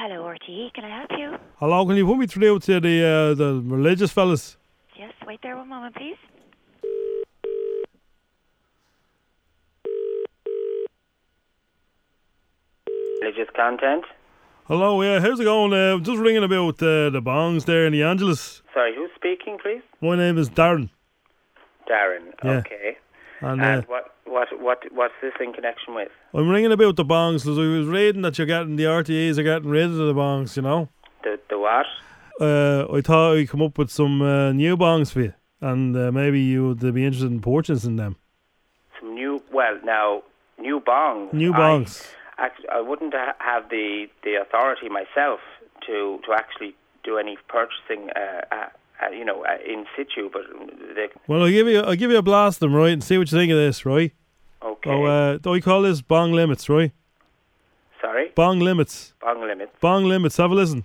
Hello, RTE. Can I help you? Hello, can you put me through to the religious fellas? Yes, wait there one moment, please. Religious content? Hello, yeah, how's it going? Just ringing about the bongs there in the Angelus. Sorry, who's speaking, please? My name is Darren. Darren, Yeah. okay. And What's this in connection with? I'm ringing about the bongs because I was reading that the RTEs are getting rid of the bongs, you know. The what? I thought I'd come up with some new bongs for you, and maybe you would be interested in purchasing them. Some new bongs. New bongs. I wouldn't have the authority myself to actually do any purchasing, in situ. But Well, I'll give you a blast of them, right, and see what you think of this, right? Okay. So I call this bong limits, right? Sorry. Bong limits. Bong limits. Bong limits. Have a listen.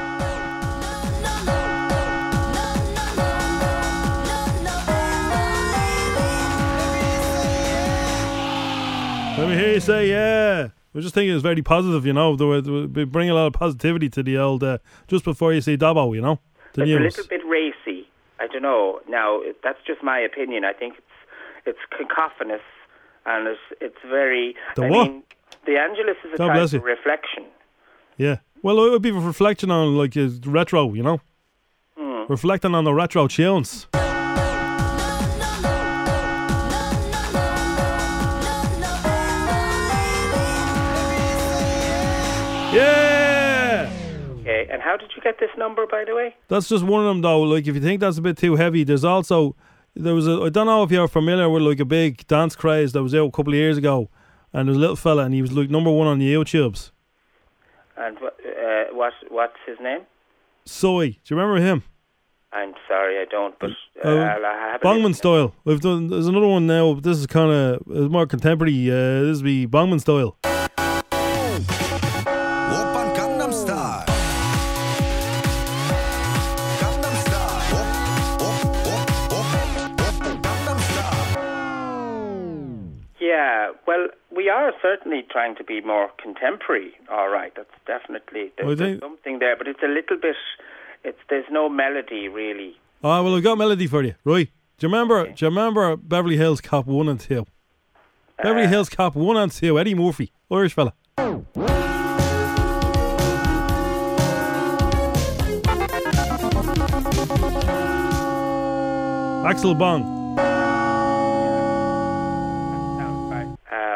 Let me hear you say yeah. I was just thinking it's very positive, you know. They bring a lot of positivity to the old, just before you see Dobbo, you know. The It's news. a little bit racy. I don't know. Now, that's just my opinion. I think it's cacophonous and it's very... The I what? mean, the Angelus is a God time bless for you. reflection. Yeah. Well, it would be a reflection on, like, retro, you know. Reflecting on the retro tunes. Yeah! Okay, and how did you get this number, by the way? That's just one of them, though. Like, if you think that's a bit too heavy, I don't know if you're familiar with, like, a big dance craze that was out a couple of years ago, and there was a little fella, and he was, like, number one on the YouTubes. And what's his name? Soy. Do you remember him? I'm sorry, I don't, but I'll have a Bongman listen. style. There's another one now. This is kind of more contemporary. This will be Bongman style. Oppan Gangnam Style. Gangnam Style. Gangnam Style. Yeah, well, we are certainly trying to be more contemporary. All right, that's definitely there's something there, but it's a little bit. There's no melody really. Oh, well, I've got melody for you, right? Do you remember Beverly Hills Cop 1 and 2? Beverly Hills Cop 1 and 2, Eddie Murphy, Irish fella. Axel Bong. Sounds right.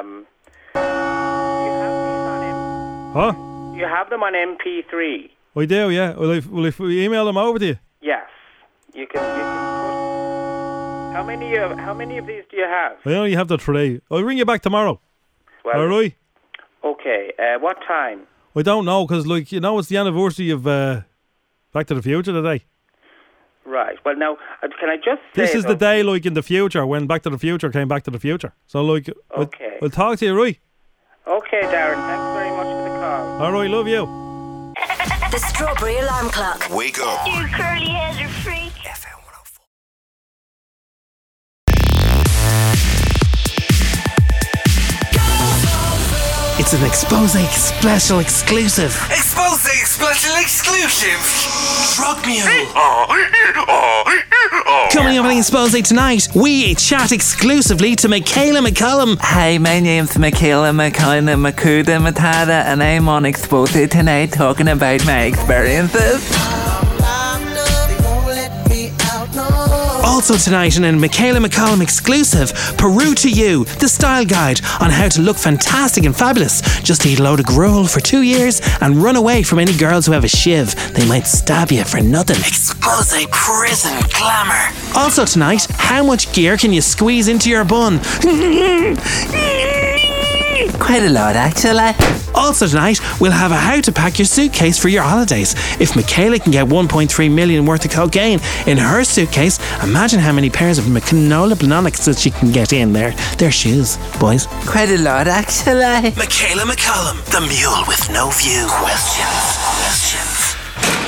You have these on Huh? You have them on MP3. I do, yeah. Will I email them over to you? Yes, you can put. How many of these do you have? I only have the 3. I'll ring you back tomorrow. Well, All right? Okay. What time? I don't know, because, like, you know, it's the anniversary of Back to the Future today. Right. Well, now, can I just say... This is the day, like, in the future, when Back to the Future came Back to the Future. So, like, Okay. I'll talk to you, right? Okay, Darren, thanks very much for the call. All right, love you. The Strawberry Alarm Clock. Wake up. You curly headed freak. FM 104. It's an Expose special exclusive. Expose special exclusive. Drug Mule. Coming up on Expose tonight, we chat exclusively to Michaela McCollum. Hi, my name's Michaela Makuda Matata, and I'm on Expose tonight talking about my experiences. Also tonight, in a Michaela McCollum exclusive, Peru to You, the style guide on how to look fantastic and fabulous. Just eat a load of gruel for 2 years and run away from any girls who have a shiv. They might stab you for nothing. Expose prison glamour. Also tonight, how much gear can you squeeze into your bun? Quite a lot, actually. Also tonight, we'll have a how to pack your suitcase for your holidays. If Michaela can get 1.3 million worth of cocaine in her suitcase, imagine how many pairs of canola bananics that she can get in there. Their shoes, boys. Quite a lot, actually. Michaela McCollum, the mule with no view. Questions.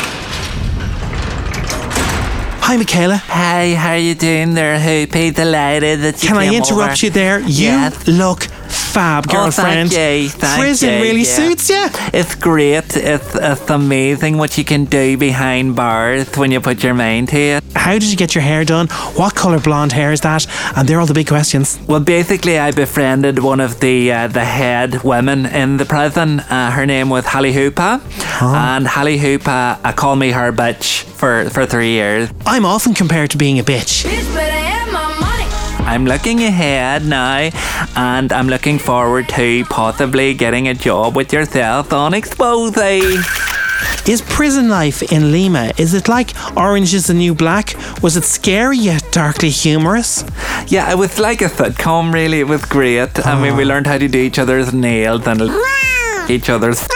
Hi, Michaela. Hi, how you doing there, Hoopy? Delighted that you Can I came interrupt over. you there? You Yes. look fab, girlfriend. Thank Prison you, really yeah. suits you. It's great. It's amazing what you can do behind bars when you put your mind to it. How did you get your hair done? What colour blonde hair is that? And they're all the big questions. Well, basically, I befriended one of the head women in the prison. Her name was Hallie Hoopa. And Hallie Hoopa called me her bitch for 3 years. I'm often compared to being a bitch. I'm looking ahead now, and I'm looking forward to possibly getting a job with yourself on Exposé. Is prison life in Lima, is it like Orange is the New Black? Was it scary yet darkly humorous? Yeah, it was like a sitcom, really. It was great. I mean, we learned how to do each other's nails and each other's...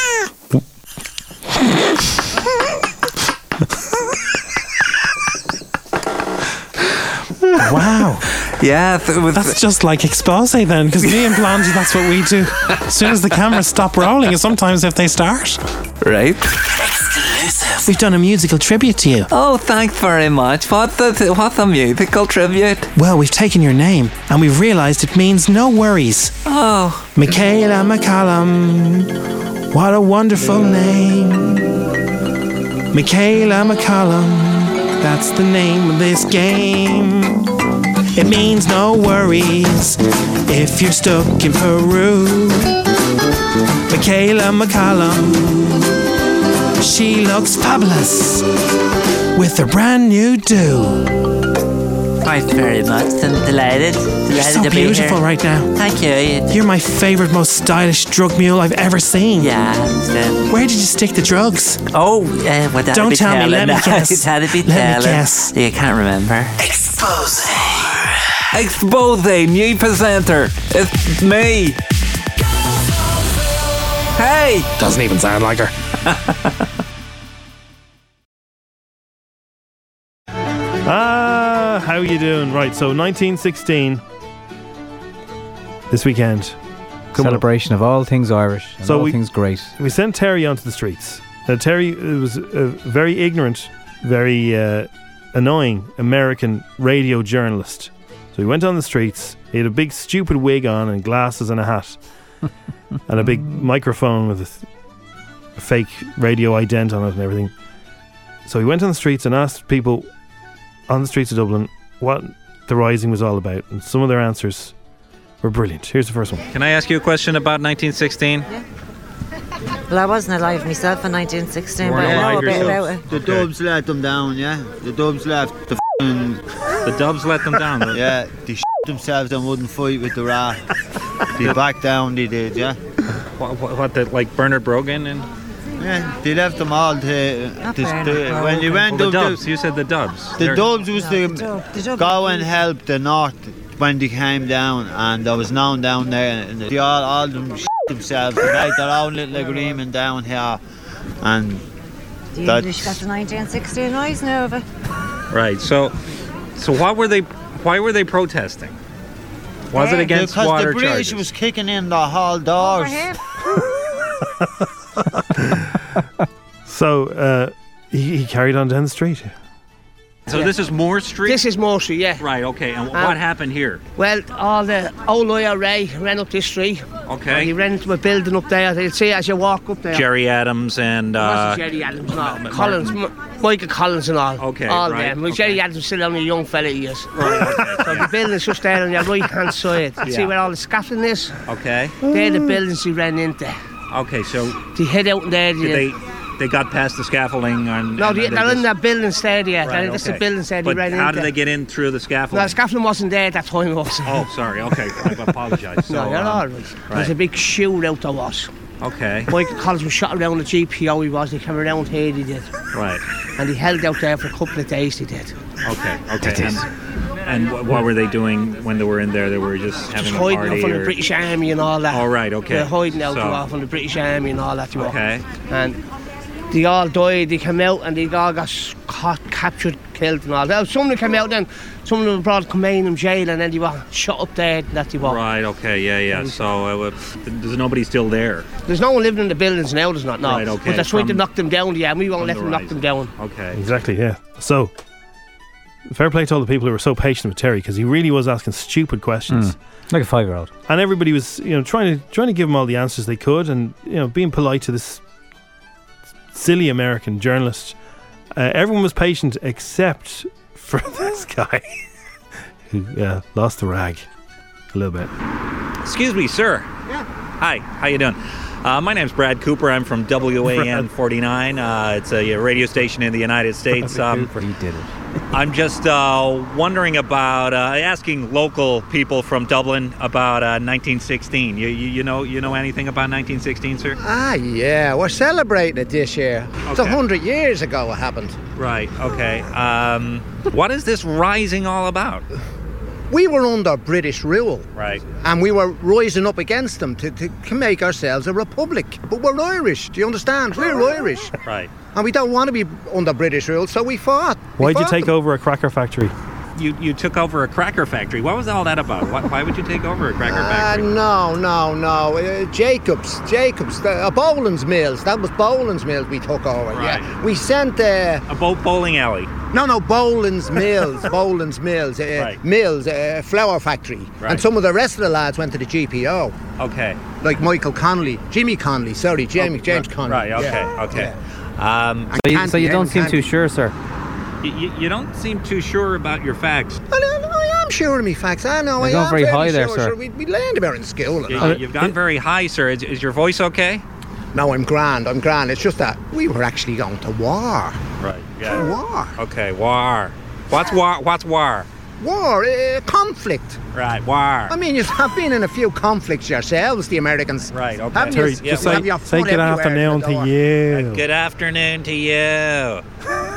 Wow. Yes, it was... That's just like Exposé then, because me and Blondie, that's what we do. As soon as the cameras stop rolling, and sometimes if they start. Right. Exclusive. We've done a musical tribute to you. Oh, thanks very much. What's a musical tribute? Well, we've taken your name, and we've realised it means no worries. Oh. Michaela McCallum, what a wonderful name. Michaela McCallum, that's the name of this game. It means no worries if you're stuck in Peru. Michaela McCallum, she looks fabulous with a brand new do. Thanks very much. I'm delighted. You're so to be beautiful here. right now. Thank you. You're my favourite, most stylish drug mule I've ever seen. Yeah. Where did you stick the drugs? Oh, well, that'd Don't be tell me, let me guess. That'd be Let me telling. guess. You can't remember. Exposé. Exposé, new presenter. It's me. Hey! Doesn't even sound like her. How you doing? Right, so 1916 this weekend. Celebration of all things Irish and So all we- things great. We sent Terry onto the streets. Now Terry was a very ignorant, very annoying American radio journalist. So he went on the streets. He had a big stupid wig on and glasses and a hat and a big microphone with a fake radio ident on it and everything. So he went on the streets and asked people on the streets of Dublin what the Rising was all about, and some of their answers were brilliant. Here's the first one. Can I ask you a question about 1916? Well, I wasn't alive myself in 1916, but Weren't I know a alive bit yourself? about it. The Dubs let them down, yeah. The Dubs left the The Dubs let them down. yeah, they themselves and wouldn't fight with the rat. They backed down, they did, yeah. What like Bernard Brogan and Yeah, they left them all to when they went the up Dubs? You said the Dubs. the Dubs was to Dubs. go and help the North when they came down, and there was none down there, and they all of them themselves. They made their own little agreement down here, and The that- English got the 1916 Rising over. Right. So why were they protesting? Was it against because water the British charges? was kicking in the hall doors. So he carried on down the street. So this is Moore Street? This is Moore Street, yeah. Right, okay. And what happened here? Well, all the old IRA ran up this street. Okay. And he ran into a building up there. You'll see as you walk up there. Jerry Adams and... Wasn't Jerry Adams and all. Collins, Michael Collins and all. Okay, all right, them. Well, okay. Jerry Adams still only a young fella he is. Right, okay. So the building's just there on your right-hand side. You see Yeah. where all the scaffolding is? Okay. They're the buildings he ran into. Okay, so They head out in there. they got past the scaffolding and... No, and they're just- in that building there, yeah. Right, That's the okay. building there he But ran into. how did they get in through the scaffolding? No, the scaffolding wasn't there at that time, also. Oh, sorry. Okay, I apologise. So, No, you're all right. There was a big shootout there was. Okay. Michael Collins was shot around the GPO, he was. He came around here, he did. Right. And he held out there for a couple of days, he did. Okay. And what were they doing when they were in there? They were just having Just a hiding party? out from or... the British Army and all that. Oh, right, okay. They're hiding out So- from the British Army and all that. Okay. And they all died, they came out and they all got caught, captured, killed and all that. Some of them came out then, some of them were brought to Kilmainham jail and then they were shot up there and that they were. Right, okay, yeah. So there's nobody still there? There's no one living in the buildings now, there's not, no. Right, okay. But they're trying to From- knock them down, yeah, and we won't from let the them knock rise. them down. Okay. Exactly, yeah. So fair play to all the people who were so patient with Terry, because he really was asking stupid questions. Like a 5-year-old. And everybody was, trying to give him all the answers they could, and being polite to this silly American journalist. Everyone was patient except for this guy who lost the rag a little bit. Excuse me, sir. Yeah. Hi, how you doing? My name's Brad Cooper. I'm from WAN 49. It's a radio station in the United States. He did it. I'm just wondering about asking local people from Dublin about 1916. You know anything about 1916, sir? Yeah, we're celebrating it this year. It's 100 years ago it happened. Right, okay. What is this rising all about? We were under British rule. Right. And we were rising up against them to make ourselves a republic. But we're Irish, do you understand? We're Irish. Right. And we don't want to be under British rule, so we fought. Why'd you take over a cracker factory? You took over a cracker factory. What was all that about? Why would you take over a cracker factory? No. Jacobs, Boland's Mills. That was Boland's Mills we took over. Right. Yeah. We sent a bowling alley. No, Boland's Mills. Boland's Mills. Right. Mills, flour factory. Right. And some of the rest of the lads went to the GPO. Okay. Like Jimmy Connolly. Sorry, James Connolly. Right. Okay. Yeah. So you don't seem too sure, sir. You don't seem too sure about your facts. I am sure of me facts. I know. You're I am very high there, sure. sir. We learned about it in school. You've gone very high, sir. Is your voice okay? No, I'm grand. It's just that we were actually going to war. Right. Yeah. War. Okay. War. What's war? What's war? War. Conflict. Right. War. I mean, you have been in a few conflicts yourselves, the Americans. Right. Okay. Haven't Terry, you? just Have your say foot good everywhere afternoon in the to door. you. Good afternoon to you.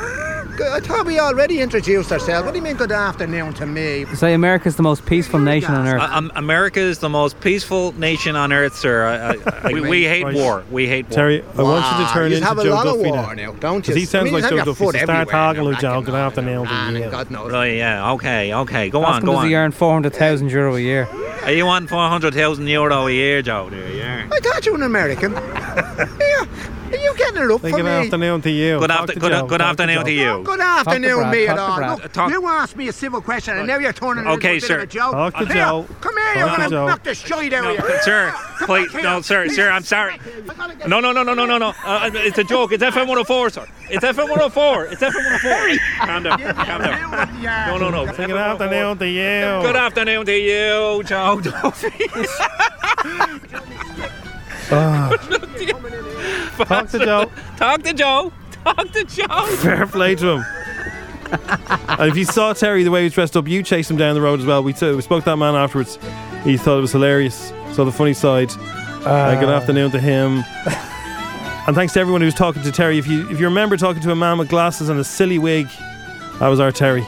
I thought we already introduced ourselves. What do you mean good afternoon to me? Say America's the most peaceful nation on earth. America is the most peaceful nation on earth, sir. We hate war. We hate war. Terry, I want you to turn you into have a Joe lot Duffy of war now, don't you? Because he sounds like Joe Duffy. So start talking like Joe. now, Good afternoon to you. God knows. Oh, yeah. Okay. Go Ask him, on. does he earn €400,000 a year? Are you on €400,000 a year, Joe? Yeah. I thought you were an American. Are you getting it up for me? Good afternoon to you. Good afternoon to you. Good afternoon, me at all. Brad. Look, you asked me a civil question and now you're turning it Okay, into a sir. bit of a joke. Talk to Joe. Come here, you're going to knock the shite out of you. Sir, please, no, sir, I'm sorry. No. It's a joke. It's FM 104, sir. It's FM 104. Calm down. No. Good afternoon to you. Good afternoon to you, Joe Duffy. Talk to Joe. Talk to Joe. Fair play to him. And if you saw Terry the way he was dressed up, you chased him down the road as well. We spoke to that man afterwards. He thought it was hilarious. Saw the funny side. Good afternoon to him. And thanks to everyone who was talking to Terry. If you remember talking to a man with glasses and a silly wig, that was our Terry.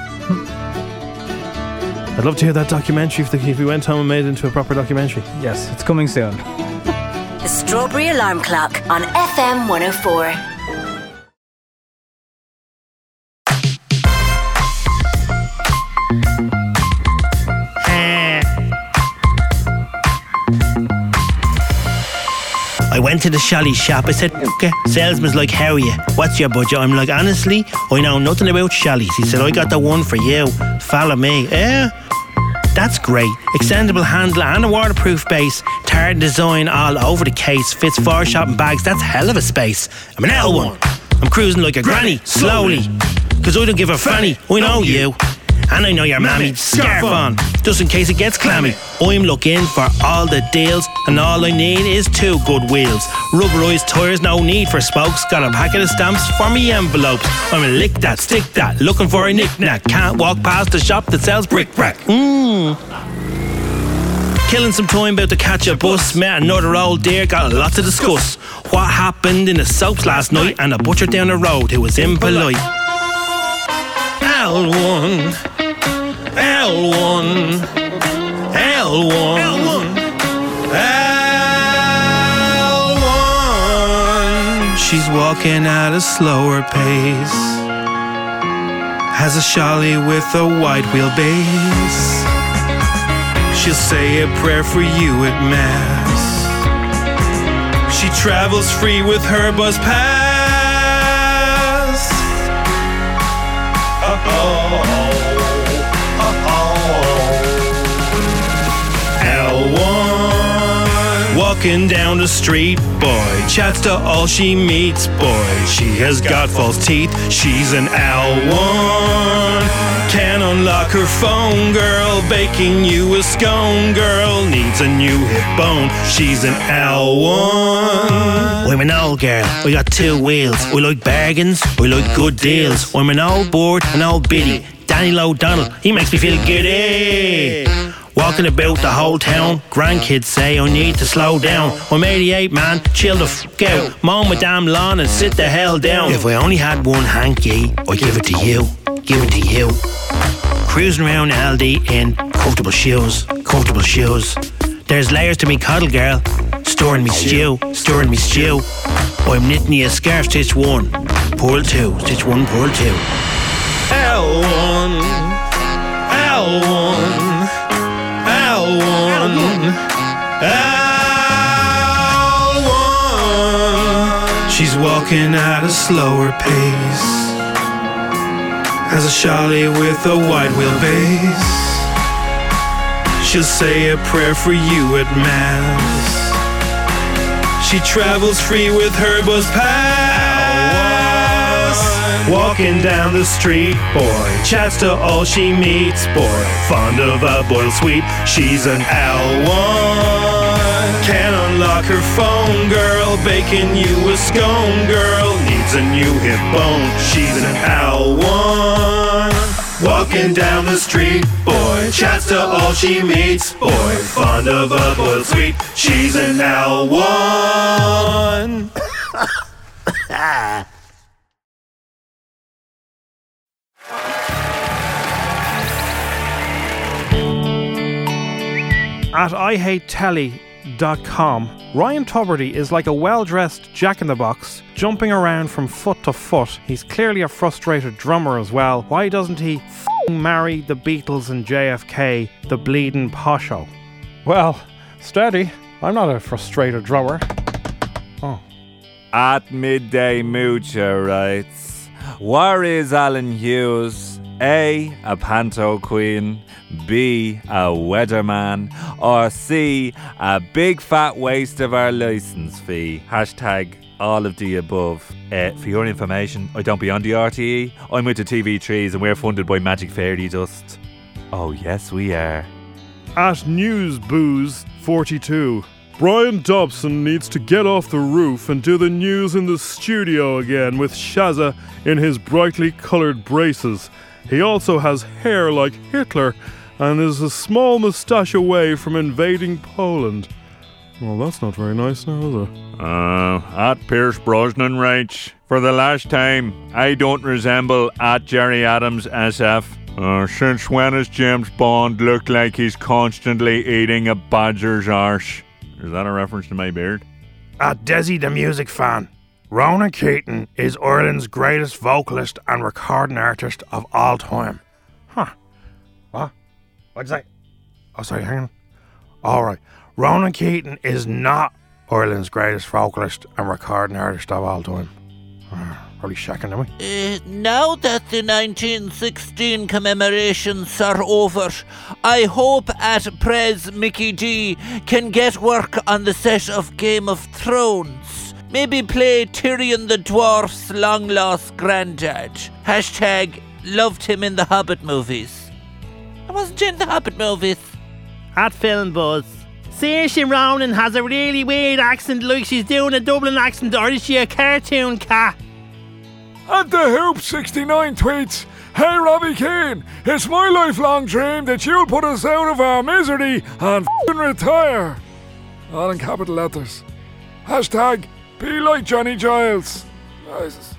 I'd love to hear that documentary if we went home and made it into a proper documentary. Yes, it's coming soon. The Strawberry Alarm Clock on FM 104. I went to the Shally shop. I said, okay, salesman's like, how are you? What's your budget? I'm like, honestly, I know nothing about Shallys. He said, I got the one for you. Follow me. That's great. Extendable handle and a waterproof base. Tard design all over the case. Fits 4 shopping bags. That's hell of a space. I'm an L1. I'm cruising like a granny, slowly. Cause I don't give a fanny. I know you. And I know your mammy. Scarf on, just in case it gets clammy. I'm looking for all the deals, and all I need is 2 good wheels. Rubberized tyres, no need for spokes. Got a packet of stamps for me envelopes. I'm a lick that, stick that, looking for a knick-knack. Can't walk past the shop that sells bric-brac. Killing some time about to catch a bus. Met another old dear, got a lot to discuss. What happened in the soaps last night, and a butcher down the road who was impolite. L1, L1, L1, L1. She's walking at a slower pace. Has a Shally with a wide wheelbase. She'll say a prayer for you at Mass. She travels free with her bus pass. Oh. walking down the street, boy. Chats to all she meets, boy. She has got false teeth, she's an L1. Can't unlock her phone, girl. Baking you a scone, girl. Needs a new hip bone, she's an L1. I'm an old girl, I got 2 wheels. I like bargains, I like good deals. I'm an old board, an old biddy. Danny O'Donnell, he makes me feel giddy. Walking about the whole town, grandkids say I need to slow down. I'm 88, man, chill the f*** out. Mow my damn lawn and sit the hell down. If I only had one hanky, I'd give it to you, give it to you. Cruising around Aldi in comfortable shoes, comfortable shoes. There's layers to me cuddle, girl. Storing me stew, storing me stew. I'm knitting you a scarf, stitch 1, purl 2, stitch 1, purl 2. L1, L1, L1, L1. She's walking at a slower pace, has a Charlie with a wide wheelbase. She'll say a prayer for you at Mass. She travels free with her bus pass. Walking down the street, boy. Chats to all she meets, boy. Fond of a boiled sweet, she's an L1. Can't unlock her phone, girl. Baking you a scone, girl. Needs a new hip bone, she's an L1. Walking down the street, boy. Chats to all she meets, boy. Fond of a boiled sweet, she's an L1. At IHateTelly.com, Ryan Tuberty is like a well-dressed jack-in-the-box, jumping around from foot to foot. He's clearly a frustrated drummer as well. Why doesn't he marry the Beatles and JFK, the bleeding posho? Well, steady. I'm not a frustrated drummer. Oh. At Midday Moocher writes, where is Alan Hughes? A panto queen, B, a weatherman, or C, a big fat waste of our licence fee. Hashtag all of the above. For your information, I don't be on the RTE. I'm with the TV3s and we're funded by Magic Fairy Dust. Oh yes, we are. At NewsBooze42, Brian Dobson needs to get off the roof and do the news in the studio again with Shazza in his brightly coloured braces. He also has hair like Hitler and is a small moustache away from invading Poland. Well, that's not very nice now, is it? At Pierce Brosnan writes, for the last time, I don't resemble at Jerry Adams SF. Since when has James Bond looked like he's constantly eating a badger's arse? Is that a reference to my beard? At Desi the Music Fan, Ronan Keating is Ireland's greatest vocalist and recording artist of all time. Huh. What? What'd you say? Oh, sorry, hang on. Alright. Ronan Keating is not Ireland's greatest vocalist and recording artist of all time. Probably shocking, don't we? Now that the 1916 commemorations are over, I hope at Prez Mickey D can get work on the set of Game of Thrones. Maybe play Tyrion the Dwarf's long-lost granddad. Hashtag loved him in the Hobbit movies. I wasn't in the Hobbit movies. At Film Buzz, Saoirse Ronan has a really weird accent like she's doing a Dublin accent, or is she a cartoon cat? At the Hoop 69 tweets, hey Robbie Keane, it's my lifelong dream that you'll put us out of our misery and f***ing retire. All in capital letters. Hashtag be like Johnny Giles. Jesus.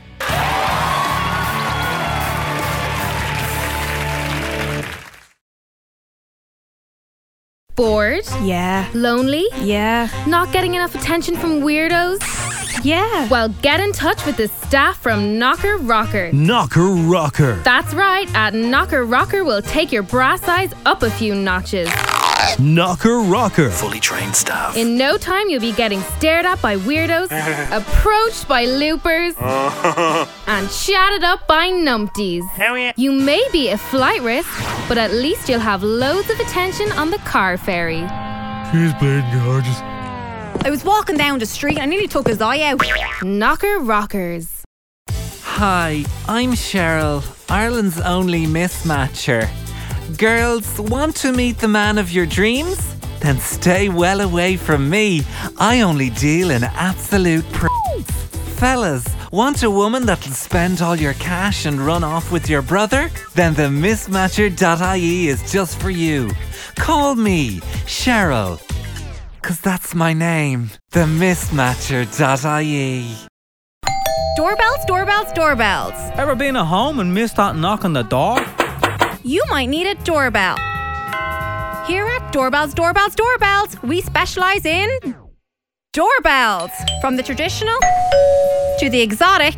Bored? Yeah. Lonely? Yeah. Not getting enough attention from weirdos? Yeah. Well, get in touch with the staff from Knocker Rocker. Knocker Rocker. That's right. At Knocker Rocker, we'll take your bra size up a few notches. Knocker Rocker. Fully trained staff. In no time, you'll be getting stared at by weirdos, approached by loopers, and chatted up by numpties. You may be a flight risk, but at least you'll have loads of attention on the car ferry. She's bleeding gorgeous. I was walking down the street and I nearly took his eye out. Knocker Rockers. Hi, I'm Cheryl, Ireland's only mismatcher. Girls, want to meet the man of your dreams? Then stay well away from me. I only deal in absolute Fellas, want a woman that'll spend all your cash and run off with your brother? Then the mismatcher.ie is just for you. Call me, Cheryl, 'cause that's my name. The mismatcher.ie. Doorbells, doorbells, doorbells. Ever been at home and missed that knock on the door? You might need a doorbell. Here at Doorbells, Doorbells, Doorbells, we specialise in doorbells. From the traditional to the exotic.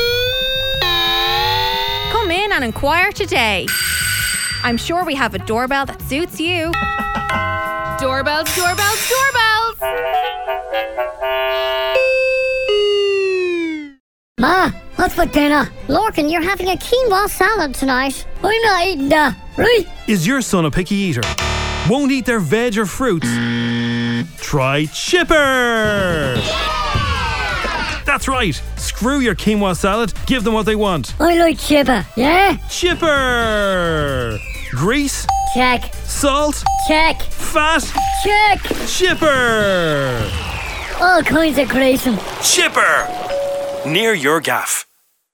Come in and inquire today. I'm sure we have a doorbell that suits you. Doorbells, doorbells, doorbells. Ma, what's for dinner? Lorcan, you're having a quinoa salad tonight. I'm not eating that, right? Is your son a picky eater? Won't eat their veg or fruits? Try Chipper! That's right. Screw your quinoa salad. Give them what they want. I like chipper, yeah? Chipper! Grease? Check. Salt? Check. Fat? Check. Chipper! All kinds of creation. Chipper! Near your gaff.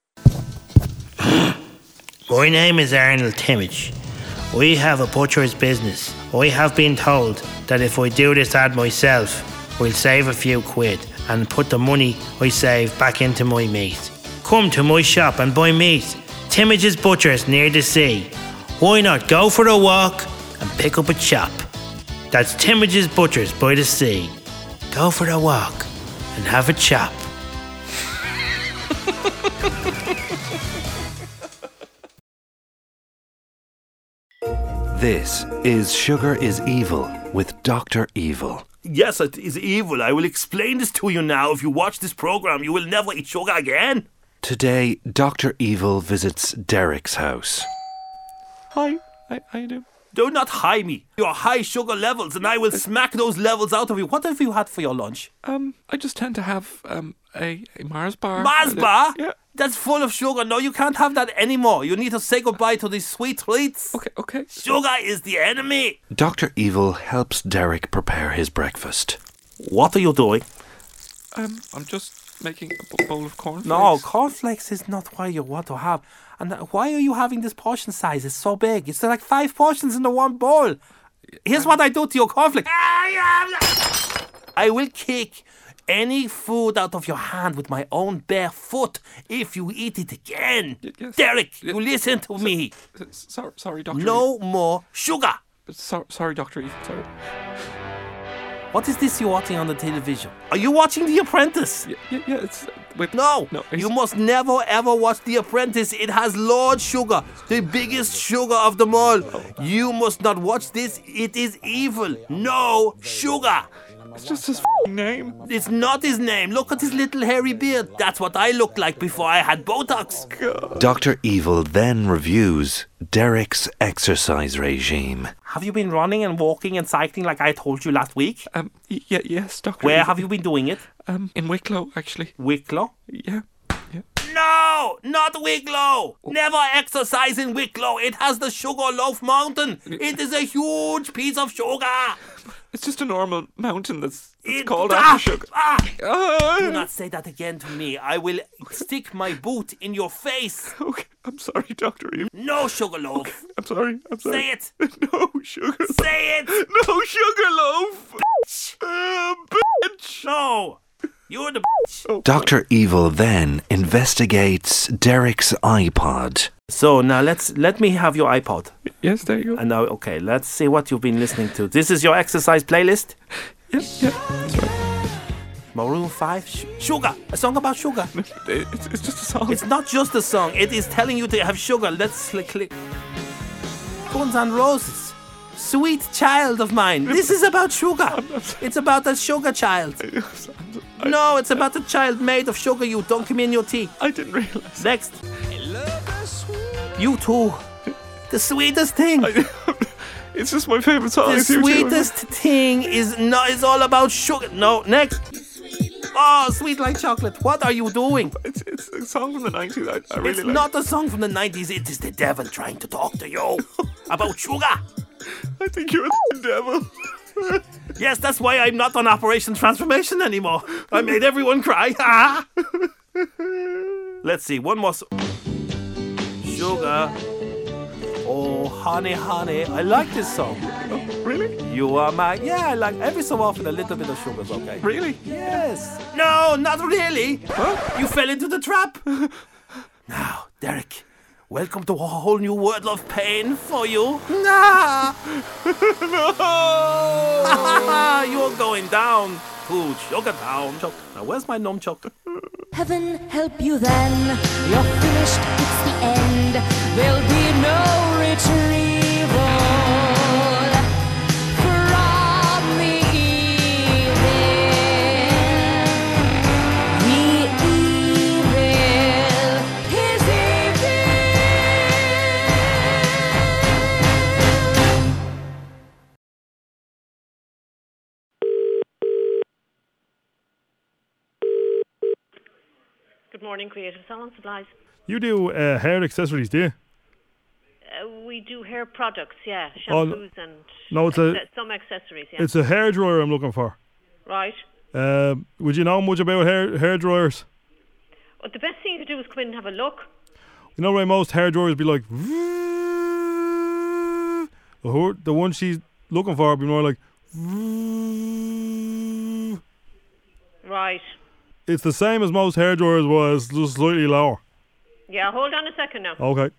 My name is Arnold Timmage. We have a butcher's business. I have been told that if I do this ad myself, we'll save a few quid and put the money I save back into my meat. Come to my shop and buy meat. Timmage's Butchers near the sea. Why not go for a walk and pick up a chop? That's Timmage's Butchers by the sea. Go for a walk and have a chop. This is Sugar is Evil with Dr. Evil. Yes, it is evil. I will explain this to you now. If you watch this program, you will never eat sugar again. Today, Dr. Evil visits Derek's house. Hi. How you doing? Do not high me. Your high sugar levels, and I will smack those levels out of you. What have you had for your lunch? I just tend to have a Mars bar. Mars bar? Yeah. That's full of sugar. No, you can't have that anymore. You need to say goodbye to these sweet treats. Okay. Sugar is the enemy. Dr. Evil helps Derek prepare his breakfast. What are you doing? I'm just making a bowl of cornflakes. No, cornflakes is not what you want to have. And why are you having this portion size? It's so big. It's like 5 portions in the one bowl. Here's what I do to your cornflakes. I will kick any food out of your hand with my own bare foot if you eat it again. Yes. Derek, you listen to me. Sorry, Dr. No more sugar. Sorry, Dr. Evil. Sorry. What is this you're watching on the television? Are you watching The Apprentice? Yeah, it's... No, you must never ever watch The Apprentice. It has Lord Sugar, the biggest sugar of them all. You must not watch this. It is evil. No sugar. It's just his name. It's not his name. Look at his little hairy beard. That's what I looked like before I had Botox. God. Dr. Evil then reviews Derek's exercise regime. Have you been running and walking and cycling like I told you last week? Yes, Dr. Where Evil. have you been doing it? In Wicklow, actually. Wicklow? Yeah. No, not Wicklow. Never exercise in Wicklow. It has the Sugar Loaf Mountain. It is a huge piece of sugar. It's just a normal mountain that's called after sugar. Do not say that again to me. I will stick my boot in your face. Okay, I'm sorry, Dr. Evil. No Sugar Loaf. Okay, I'm sorry. Say it. No sugar. Say it. No sugar loaf. Bitch. No. You're the bitch. Dr. Evil then investigates Derek's iPod. So now let me have your iPod. Yes, there you go. And now, okay, let's see what you've been listening to. This is your exercise playlist? Yeah, that's right. Maroon 5, Sugar, a song about sugar. It's just a song. It's not just a song. It is telling you to have sugar. Let's click. Guns N' Roses. Sweet child of mine. This is about sugar. It's about a sugar child. No, it's about a child made of sugar you dunk him in your tea. I didn't realize. Next. You too. The sweetest thing. It's just my favourite song. The sweetest thing is all about sugar. No, next. Oh, sweet like chocolate. What are you doing? It's a song from the 90s. I really It's like not a song from the 90s. It is the devil trying to talk to you about sugar. I think you're the devil. Yes, that's why I'm not on Operation Transformation anymore. I made everyone cry. Ah. Let's see, one more. Sugar. Oh, honey, honey. I like this song. Oh, really? You are my... Yeah, I like every so often a little bit of sugar's okay. Really? Yes. No, not really. Huh? You fell into the trap. Now, Derek, welcome to a whole new world of pain for you. Nah. No. You're going down to Sugar Town. Now, where's my nunchuck? Heaven help you then. You're finished, it's the end. There'll be no retrieval from the evil. The evil is evil. Good morning, Creative Salon Supplies. You do hair accessories, do you? We do hair products, yeah, Oh, shampoos and no, it's some accessories, yeah. It's a hairdryer I'm looking for. Right. Would you know much about hair dryers? Well, the best thing you could do is come in and have a look. You know why most hairdryers be like... The one she's looking for would be more like... Right. It's the same as most hairdryers was, just slightly lower. Yeah, hold on a second now. Okay.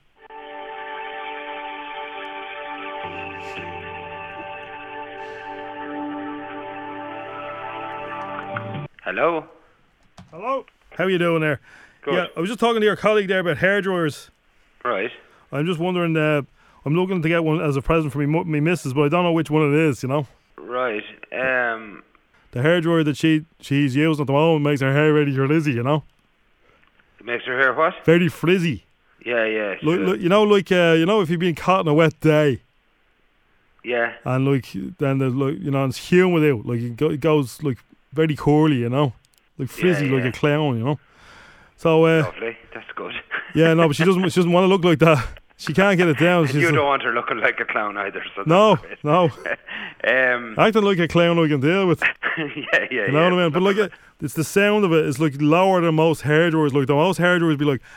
Hello? Hello? How you doing there? Good. Yeah, I was just talking to your colleague there about hairdryers. Right. I'm just wondering, I'm looking to get one as a present for me missus, but I don't know which one it is, you know? Right. The hairdryer that she's using at the moment makes her hair very frizzy, you know? It makes her hair what? Very frizzy. Yeah, yeah. You know, if you've been caught on a wet day. Yeah. And then there's it's humid out. Like it goes like very curly, you know, like frizzy, Yeah, like yeah. a clown, you know. So Lovely. That's good. yeah, no, but she doesn't want to look like that. She can't get it down. And you don't want her looking like a clown either. So No, that's no. great. Acting like a clown I can deal with. yeah. You know what I mean? But like, it's the sound of it. It's like lower than most hairdryers. Like most hairdryers be like,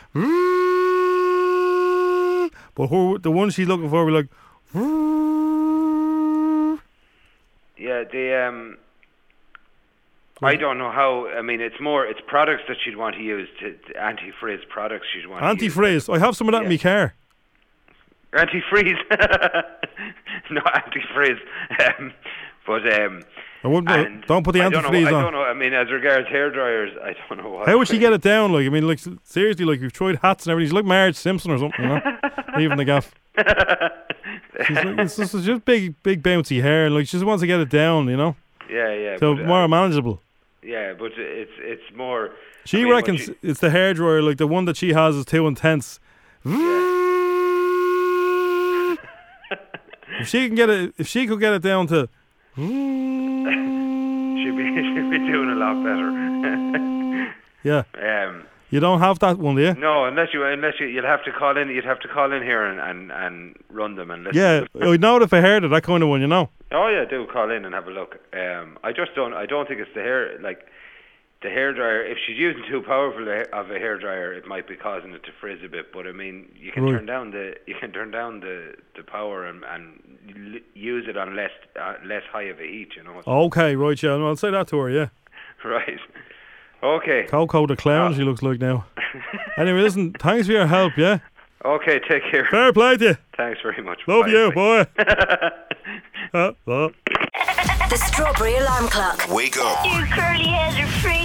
but the one she's looking for be like, yeah. I don't know how. I mean, it's products that she'd want to use to anti-frizz products. She'd want anti-frizz. I have some of that in my car. Anti-freeze. No, anti-frizz. I wouldn't. Don't put the anti-freeze on. I don't know. I mean, as regards hair dryers, I don't know what. How would she get it down? Like, I mean, like seriously, like we've tried hats and everything. She's like Marge Simpson or something, you know, leaving the gaff. She's like, it's just big bouncy hair, and like she just wants to get it down, you know. Yeah. So more manageable. Yeah, but it's more. She reckons it's the hairdryer, like the one that she has is too intense. If she could get it down to. She'd be doing a lot better. Yeah. You don't have that one, do you? No, unless you'll have to call in. You'd have to call in here and run them and listen. Yeah, I know it if I heard it. That kind of one, you know. Oh yeah, do call in and have a look. I don't think it's the hair, like the hairdryer. If she's using too powerful of a hairdryer, it might be causing it to frizz a bit. But I mean, you can turn down the power and use it on less high of a heat. You know. Okay, right, yeah. I'll say that to her. Yeah. Right. Okay. Coco the clown, she looks like now. Anyway, listen, thanks for your help, yeah? Okay, take care. Fair play to you. Thanks very much. Love Bye. you, boy. The Strawberry Alarm Clock. Wake up. You curly heads are free.